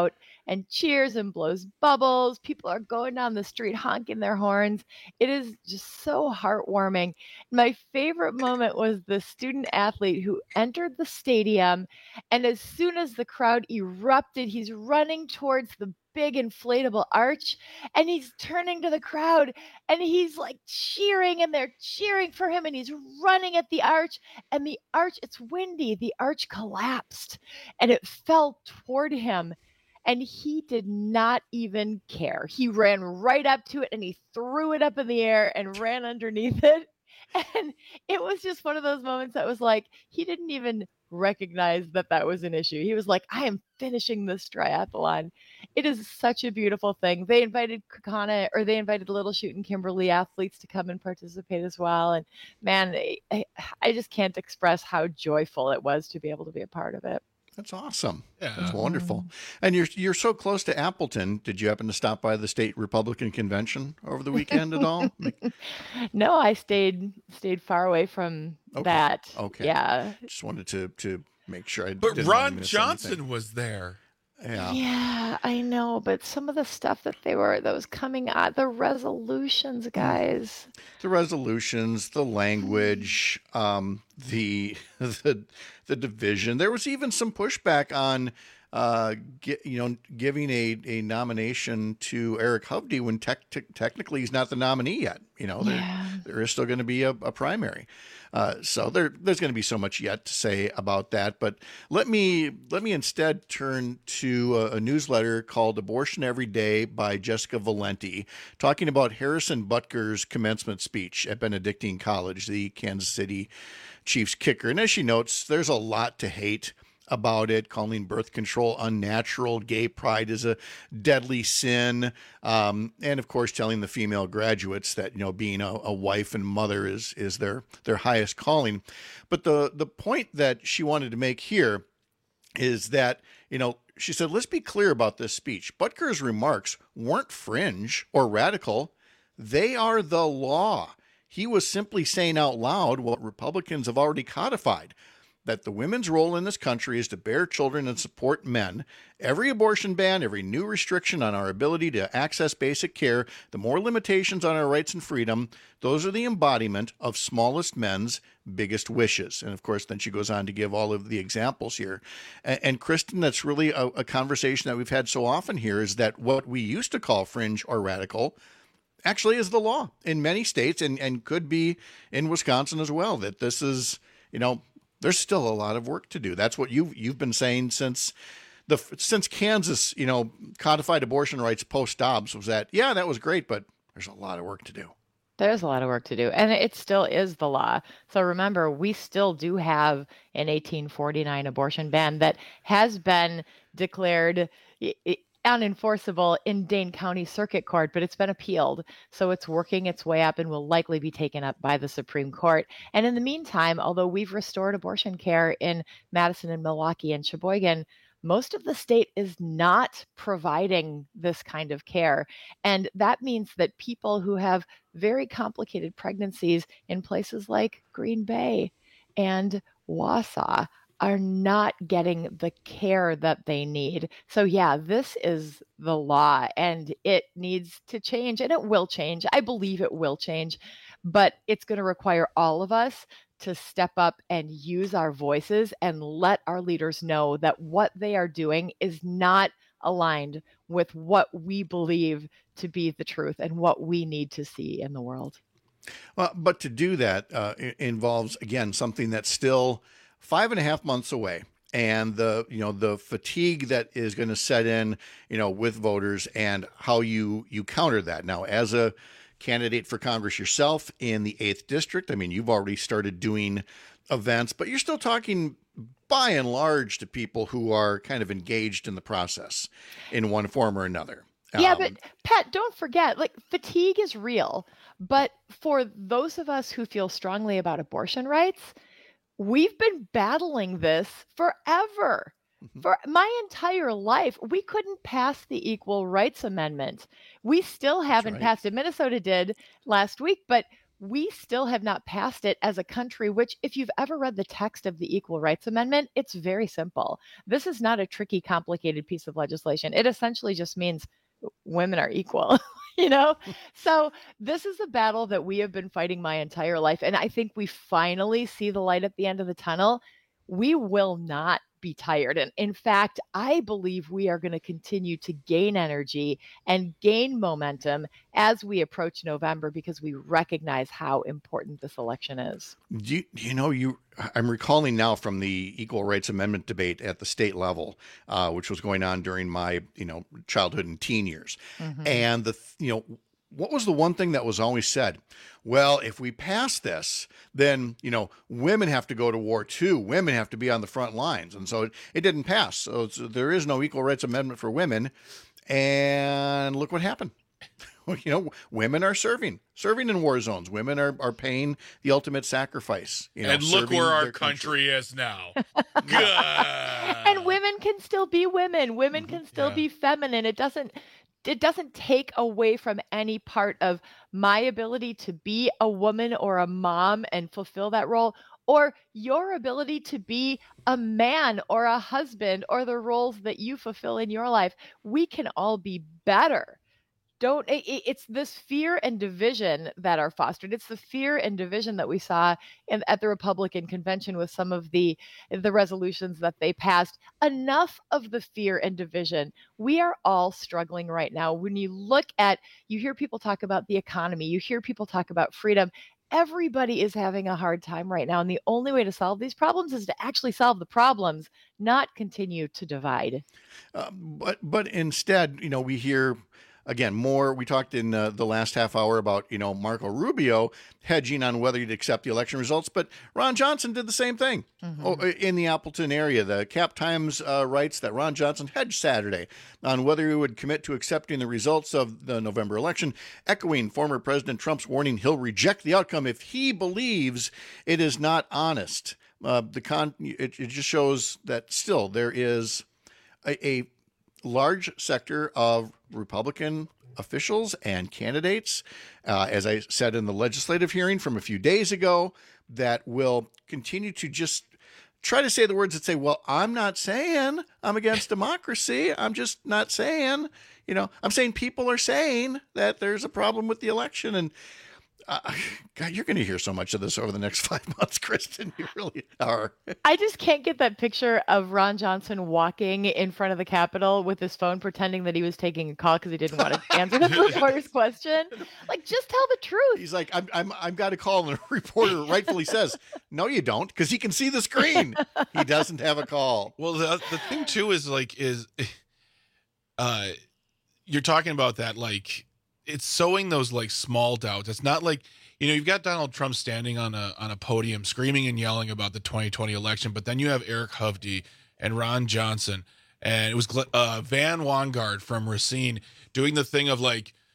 and cheers and blows bubbles. People are going down the street honking their horns. It is just so heartwarming. My favorite moment was the student athlete who entered the stadium, and as soon as the crowd erupted, he's running towards the big inflatable arch, and he's turning to the crowd and he's like cheering, and they're cheering for him, and he's running at the arch, and the arch, it's windy, the arch collapsed and it fell toward him, and he did not even care. He ran right up to it and he threw it up in the air and ran underneath it. And it was just one of those moments that was like, he didn't even recognize that that was an issue. He was like, I am finishing this triathlon. It is such a beautiful thing. They invited Little Chute and Kimberly athletes to come and participate as well. And man, I just can't express how joyful it was to be able to be a part of it. That's awesome. Yeah. That's wonderful. And you're so close to Appleton. Did you happen to stop by the state Republican convention over the weekend at all? No, I stayed far away from that. Okay. Yeah. Just wanted to make sure But Ron Johnson was there. Yeah, I know, but some of the stuff that was coming out, the resolutions, guys. The resolutions, the language, the division. There was even some pushback on giving a nomination to Eric Hovde when technically he's not the nominee yet. There is still going to be a primary. So there's going to be so much yet to say about that. But let me instead turn to a newsletter called Abortion Every Day by Jessica Valenti, talking about Harrison Butker's commencement speech at Benedictine College, the Kansas City Chiefs kicker. And as she notes, there's a lot to hate about it, calling birth control unnatural, gay pride is a deadly sin, and of course telling the female graduates that being a wife and mother is their highest calling. But the point that she wanted to make here is that she said, let's be clear about this speech. Butker's remarks weren't fringe or radical; they are the law. He was simply saying out loud what Republicans have already codified, that the women's role in this country is to bear children and support men. Every abortion ban, every new restriction on our ability to access basic care, the more limitations on our rights and freedom, those are the embodiment of smallest men's biggest wishes. And of course, then she goes on to give all of the examples here. And Kristen, that's really a conversation that we've had so often here, is that what we used to call fringe or radical actually is the law in many states, and could be in Wisconsin as well, that this is, there's still a lot of work to do. That's what you've been saying since Kansas, codified abortion rights post Dobbs, was that was great, but there's a lot of work to do. There's a lot of work to do, and it still is the law. So remember, we still do have an 1849 abortion ban that has been declared unenforceable in Dane County Circuit Court, but it's been appealed. So it's working its way up and will likely be taken up by the Supreme Court. And in the meantime, although we've restored abortion care in Madison and Milwaukee and Sheboygan, most of the state is not providing this kind of care. And that means that people who have very complicated pregnancies in places like Green Bay and Wausau are not getting the care that they need. So yeah, this is the law, and it needs to change, and it will change. I believe it will change, but it's going to require all of us to step up and use our voices and let our leaders know that what they are doing is not aligned with what we believe to be the truth and what we need to see in the world. Well, but to do that involves, again, something that's still 5.5 months away, and the fatigue that is going to set in, with voters, and how you counter that. Now, as a candidate for Congress yourself in the 8th District, you've already started doing events, but you're still talking by and large to people who are kind of engaged in the process in one form or another. Yeah, but Pat, don't forget, fatigue is real. But for those of us who feel strongly about abortion rights, we've been battling this forever. For my entire life, we couldn't pass the Equal Rights Amendment. We still haven't passed it. Minnesota did last week, but we still have not passed it as a country, which if you've ever read the text of the Equal Rights Amendment, it's very simple. This is not a tricky, complicated piece of legislation. It essentially just means women are equal, So this is a battle that we have been fighting my entire life. And I think we finally see the light at the end of the tunnel. We will not be tired. And in fact, I believe we are going to continue to gain energy and gain momentum as we approach November because we recognize how important this election is. I'm recalling now from the Equal Rights Amendment debate at the state level, which was going on during my, childhood and teen years. Mm-hmm. And what was the one thing that was always said? Well, if we pass this, then, women have to go to war too. Women have to be on the front lines. And so it didn't pass. So there is no Equal Rights Amendment for women. And look what happened. Women are serving in war zones. Women are paying the ultimate sacrifice. And look where our country is now. And women can still be women. Women can still be feminine. It doesn't take away from any part of my ability to be a woman or a mom and fulfill that role, or your ability to be a man or a husband or the roles that you fulfill in your life. We can all be better. It's this fear and division that are fostered. It's the fear and division that we saw at the Republican convention with some of the resolutions that they passed. Enough of the fear and division. We are all struggling right now. When you hear people talk about the economy, you hear people talk about freedom. Everybody is having a hard time right now. And the only way to solve these problems is to actually solve the problems, not continue to divide. But instead, we hear, again, more. We talked in the last half hour about, Marco Rubio hedging on whether he'd accept the election results, but Ron Johnson did the same thing in the Appleton area. The Cap Times writes that Ron Johnson hedged Saturday on whether he would commit to accepting the results of the November election, echoing former President Trump's warning he'll reject the outcome if he believes it is not honest. It just shows that still there is a large sector of Republican officials and candidates, as I said in the legislative hearing from a few days ago, that will continue to just try to say the words that say, well, I'm not saying I'm against democracy. I'm just not saying, I'm saying people are saying that there's a problem with the election. And God, you're going to hear so much of this over the next 5 months, Kristen. You really are. I just can't get that picture of Ron Johnson walking in front of the Capitol with his phone, pretending that he was taking a call because he didn't want to answer the reporter's question. Just tell the truth. He's like, I've got a call, and the reporter rightfully says, no, you don't, because he can see the screen. He doesn't have a call. Well, the thing too is you're talking about that, it's sowing those small doubts. It's not you've got Donald Trump standing on a podium screaming and yelling about the 2020 election, but then you have Eric Hovde and Ron Johnson, and it was Van Wangard from Racine doing the thing of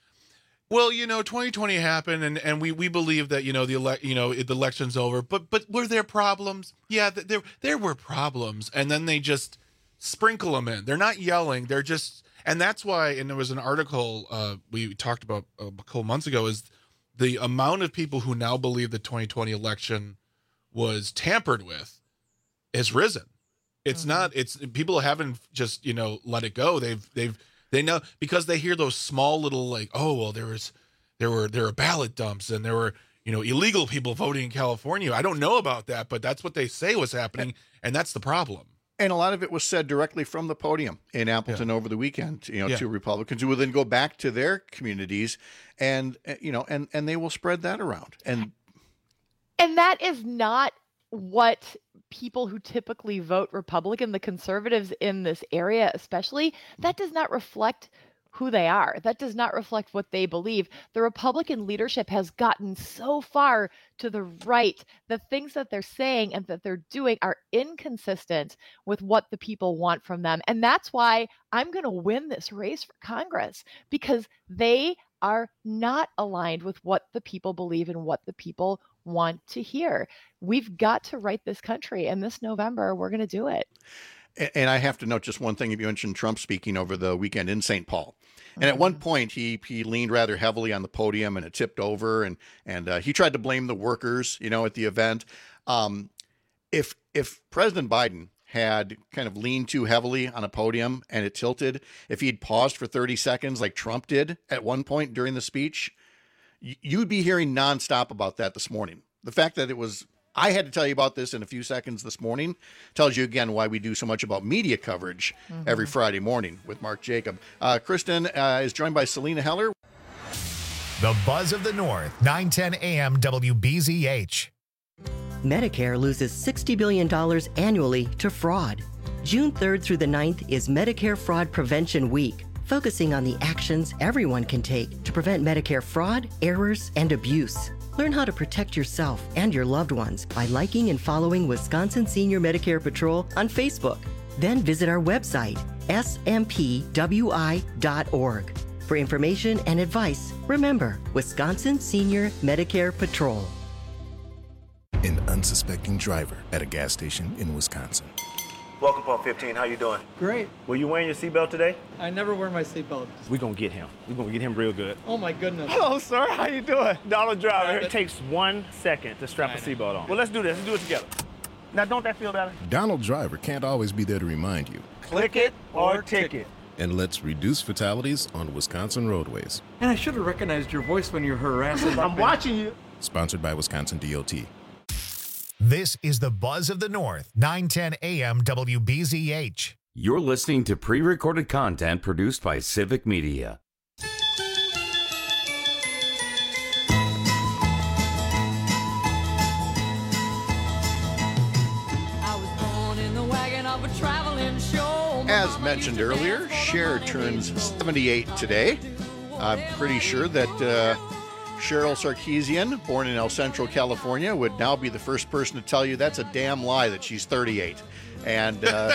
2020 happened, and we believe that the election's over, but were there problems? Yeah, there were problems, and then they just sprinkle them in. They're not yelling. They're just. And that's why, and there was an article we talked about a couple months ago, is the amount of people who now believe the 2020 election was tampered with has risen. It's not, it's people haven't just, let it go. They know, because they hear those small little there were ballot dumps and there were, illegal people voting in California. I don't know about that, but that's what they say was happening. And that's the problem. And a lot of it was said directly from the podium in Appleton over the weekend, to Republicans who will then go back to their communities and they will spread that around. And that is not what people who typically vote Republican, the conservatives in this area especially, that does not reflect who they are. That does not reflect what they believe. The Republican leadership has gotten so far to the right. The things that they're saying and that they're doing are inconsistent with what the people want from them. And that's why I'm going to win this race for Congress, because they are not aligned with what the people believe and what the people want to hear. We've got to right this country, and this November, we're going to do it. And I have to note just one thing. If you mentioned Trump speaking over the weekend in St. Paul, And at one point, he leaned rather heavily on the podium, and it tipped over, and he tried to blame the workers, at the event. If President Biden had kind of leaned too heavily on a podium and it tilted, if he'd paused for 30 seconds like Trump did at one point during the speech, you'd be hearing nonstop about that this morning. The fact that I had to tell you about this in a few seconds this morning tells you again why we do so much about media coverage every Friday morning with Mark Jacob. Kristen is joined by Selena Heller. The Buzz of the North, 910 AM WBZH. Medicare loses $60 billion annually to fraud. June 3rd through the 9th is Medicare Fraud Prevention Week, focusing on the actions everyone can take to prevent Medicare fraud, errors, and abuse. Learn how to protect yourself and your loved ones by liking and following Wisconsin Senior Medicare Patrol on Facebook. Then visit our website, smpwi.org. For information and advice, remember Wisconsin Senior Medicare Patrol. An unsuspecting driver at a gas station in Wisconsin. Welcome, Pump 15. How you doing? Great. Were you wearing your seatbelt today? I never wear my seatbelt. We're going to get him. We're going to get him real good. Oh, my goodness. Hello, sir. How you doing? Donald Driver. It takes 1 second to strap a seatbelt on. Well, let's do this. Let's do it together. Now, don't that feel better? Donald Driver can't always be there to remind you. Click it or ticket. And let's reduce fatalities on Wisconsin roadways. And I should have recognized your voice when you're harassing. I'm watching you. Sponsored by Wisconsin DOT. This is the Buzz of the North, 910 AM WBZH. You're listening to pre-recorded content produced by Civic Media. As mentioned earlier, Cher turns 78 today. I'm pretty sure that Cheryl Sarkeesian, born in El Centro, California, would now be the first person to tell you that's a damn lie that she's 38. And,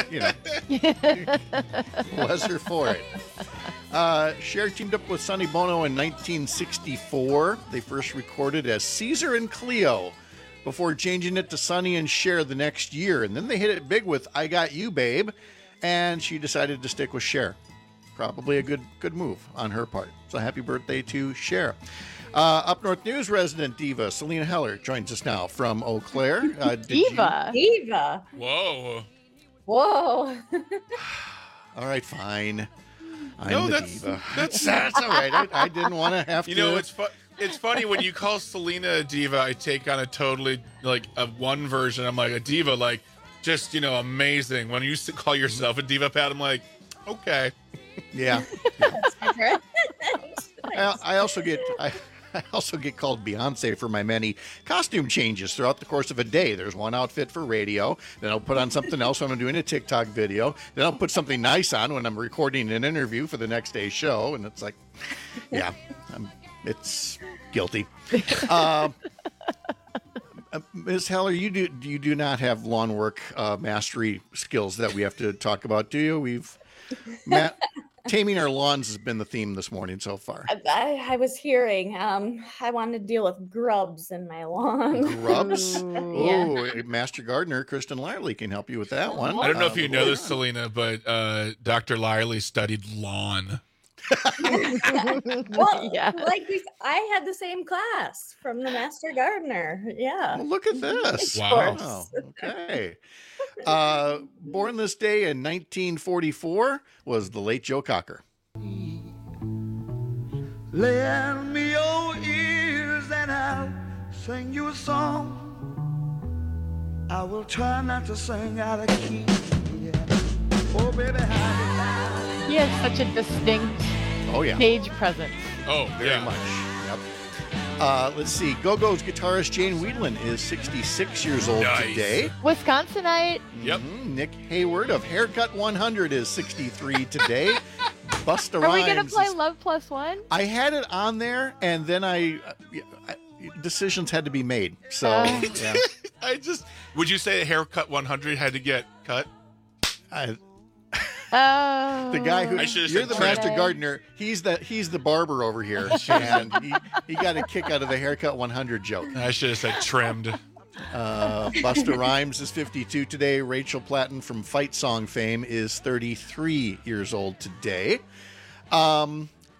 bless her for it. Cher teamed up with Sonny Bono in 1964. They first recorded as Caesar and Cleo before changing it to Sonny and Cher the next year. And then they hit it big with I Got You, Babe. And she decided to stick with Cher. Probably a good move on her part. So happy birthday to Cher. Up North News resident diva Selena Heller joins us now from Eau Claire. Diva. Whoa. Whoa. All right, fine. I'm the diva. That's all right. I didn't want to have to. It's funny when you call Selena a diva, I take on a totally, a one version. I'm like, a diva, just, amazing. When you call yourself a diva, Pat, I'm like, okay. Yeah. I also get called Beyonce for my many costume changes throughout the course of a day. There's one outfit for radio, then I'll put on something else when I'm doing a TikTok video, then I'll put something nice on when I'm recording an interview for the next day's show, and it's like, yeah, it's guilty. Ms. Heller, you do not have lawn work mastery skills that we have to talk about, do you? Taming our lawns has been the theme this morning so far. I was hearing I wanted to deal with grubs in my lawn. Grubs? Yeah. Oh, Master Gardener Kristen Liley can help you with that one. I don't know if you know this, Selena, but Dr. Liley studied lawn. Well, yeah. I had the same class from the Master Gardener. Yeah. Well, look at this. Wow. Okay. Born this day in 1944 was the late Joe Cocker. Lend me your ears and I'll sing you a song. I will try not to sing out of key. Yeah. Oh, baby, how He has such a distinct stage presence. Oh, very much. Yep. Let's see. Go-Go's guitarist Jane Whelan is 66 years old today. Wisconsinite. Yep. Nick Hayward of Haircut 100 is 63 today. Busta Rhymes. Are we going to play Love Plus One? I had it on there, and then decisions had to be made. So, yeah. Would you say Haircut 100 had to get cut? The guy who you're the Master Gardener, he's the barber over here, and he got a kick out of the Haircut 100 joke. I should have said trimmed. Busta Rhymes is 52 today. Rachel Platten from Fight Song fame is 33 years old today.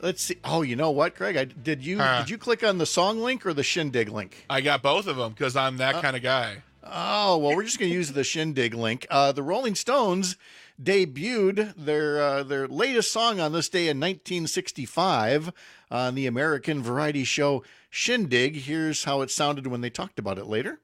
Let's see. Oh, you know what, Craig? Did you click on the song link or the Shindig link? I got both of them because I'm that kind of guy. Oh, well, we're just going to use the Shindig link. The Rolling Stones debuted their latest song on this day in 1965 on the American variety show Shindig. Here's how it sounded when they talked about it later.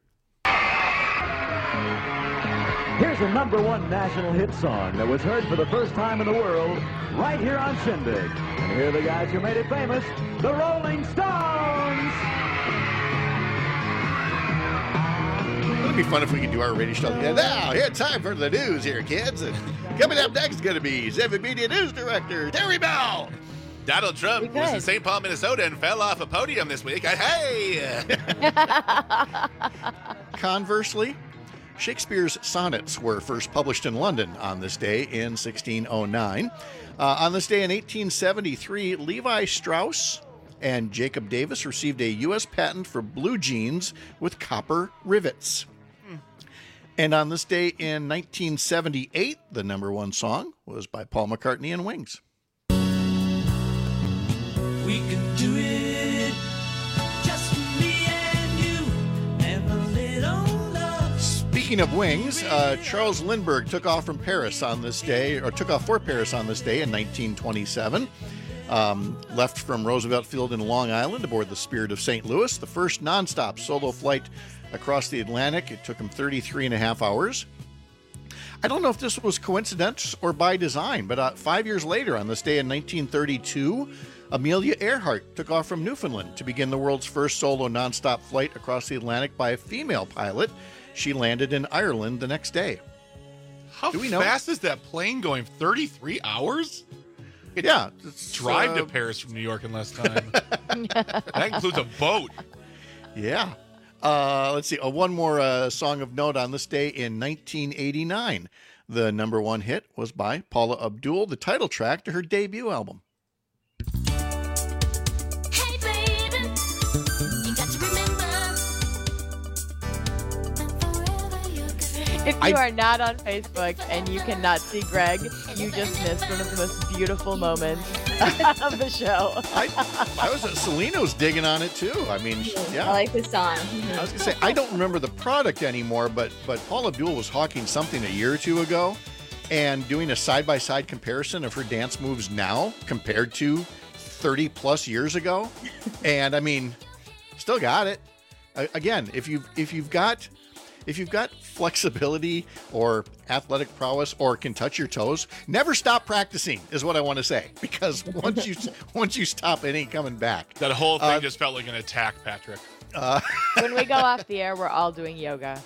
Here's a #1 national hit song that was heard for the first time in the world right here on Shindig. And here are the guys who made it famous, the Rolling Stones! It'd be fun if we could do our radio show. Yeah, now, it's time for the news here, kids. And coming up next is going to be 7 Media News Director Terry Bell. Donald Trump was in St. Paul, Minnesota, and fell off a podium this week. Hey! Conversely, Shakespeare's sonnets were first published in London on this day in 1609. On this day in 1873, Levi Strauss and Jacob Davis received a U.S. patent for blue jeans with copper rivets. And on this day in 1978, the #1 song was by Paul McCartney and Wings. We can do it, just me and you, and a little love. Speaking of Wings, Charles Lindbergh took off for Paris on this day in 1927. Left from Roosevelt Field in Long Island aboard the Spirit of St. Louis, the first nonstop solo flight across the Atlantic. It took him 33 and a half hours. I don't know if this was coincidence or by design, but 5 years later, on this day in 1932, Amelia Earhart took off from Newfoundland to begin the world's first solo nonstop flight across the Atlantic by a female pilot. She landed in Ireland the next day. How fast is that plane going? 33 hours? Yeah. Drive to Paris from New York in less time. That includes a boat. Yeah. Let's see. One more song of note on this day in 1989. The #1 hit was by Paula Abdul, the title track to her debut album. Hey baby, you got to remember. If you are not on Facebook and you cannot see Greg, you just missed one of the most beautiful moments of the show. Selena was digging on it too. I mean, yeah. I like this song. I was gonna say I don't remember the product anymore, but Paula Abdul was hawking something a year or two ago, and doing a side-by-side comparison of her dance moves now compared to 30 plus years ago, and I mean, still got it. Again, if you've got flexibility or athletic prowess or can touch your toes, never stop practicing is what I want to say, because once you stop, it ain't coming back. That whole thing just felt like an attack, Patrick. When we go off the air, we're all doing yoga.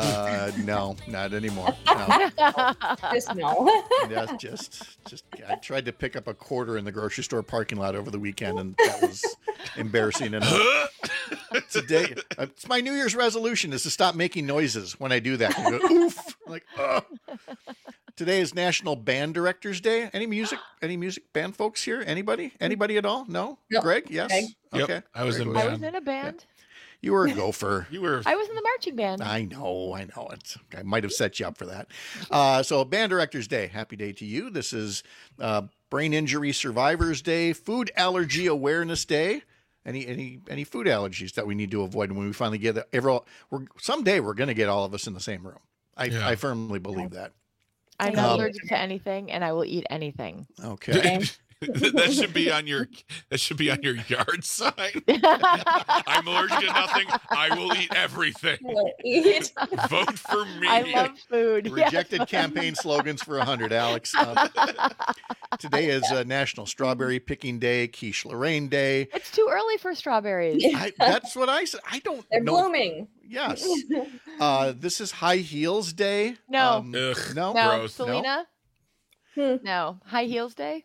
No, not anymore. No. Just no. Yeah, just I tried to pick up a quarter in the grocery store parking lot over the weekend, and that was embarrassing enough. Today, it's my New Year's resolution is to stop making noises when I do that. You go, oof, like, ugh. Today is National Band Directors Day. Any music band folks here? Anybody at all? No? Nope. Greg? Yes? Greg. Okay. Yep, I was in I was in a band. You were a gopher. You were. I was in the marching band. I know. I might have set you up for that. So Band Directors Day. Happy day to you. This is Brain Injury Survivors Day, Food Allergy Awareness Day. Any food allergies that we need to avoid when we finally get someday we're going to get all of us in the same room. I firmly believe that. I'm not allergic to anything, and I will eat anything. Okay. That should be on your yard sign. I'm allergic to nothing. I will eat everything. Vote for me. I love food. Rejected campaign slogans for 100, Alex. Today is National Strawberry Picking Day, Quiche Lorraine Day. It's too early for strawberries. That's what I said. I don't They're know. blooming. Yes. This is High Heels Day. No. No. Gross. Selena? No. High Heels Day?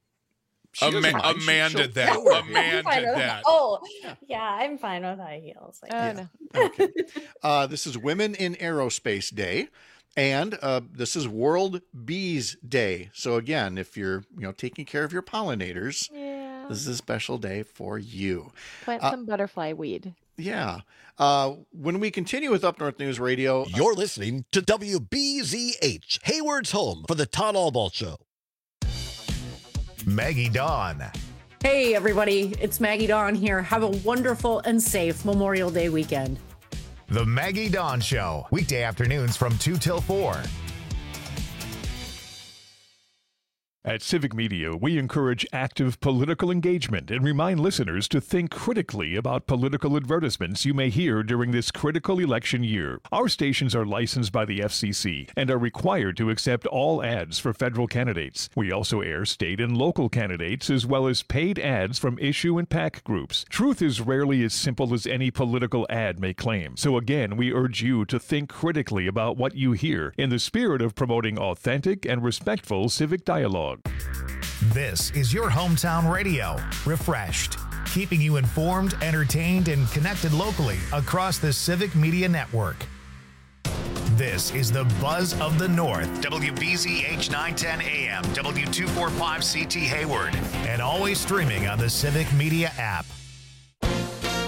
A man did that. A man did that. Oh, yeah, I'm fine with high heels. No. Okay. This is Women in Aerospace Day, and this is World Bees Day. So again, if you're taking care of your pollinators, this is a special day for you. Plant some butterfly weed. Yeah. When we continue with Up North News Radio, you're listening to WBZH, Hayward's home for the Todd Albaugh Show. Maggie Dawn. Hey, everybody. It's Maggie Dawn here. Have a wonderful and safe Memorial Day weekend. The Maggie Dawn Show, weekday afternoons from 2 till 4. At Civic Media, we encourage active political engagement and remind listeners to think critically about political advertisements you may hear during this critical election year. Our stations are licensed by the FCC and are required to accept all ads for federal candidates. We also air state and local candidates as well as paid ads from issue and PAC groups. Truth is rarely as simple as any political ad may claim. So again, we urge you to think critically about what you hear in the spirit of promoting authentic and respectful civic dialogue. This is your hometown radio, refreshed, keeping you informed, entertained, and connected locally across the Civic Media Network. This is the Buzz of the North, WBZH 910 AM, W245CT Hayward, and always streaming on the Civic Media app.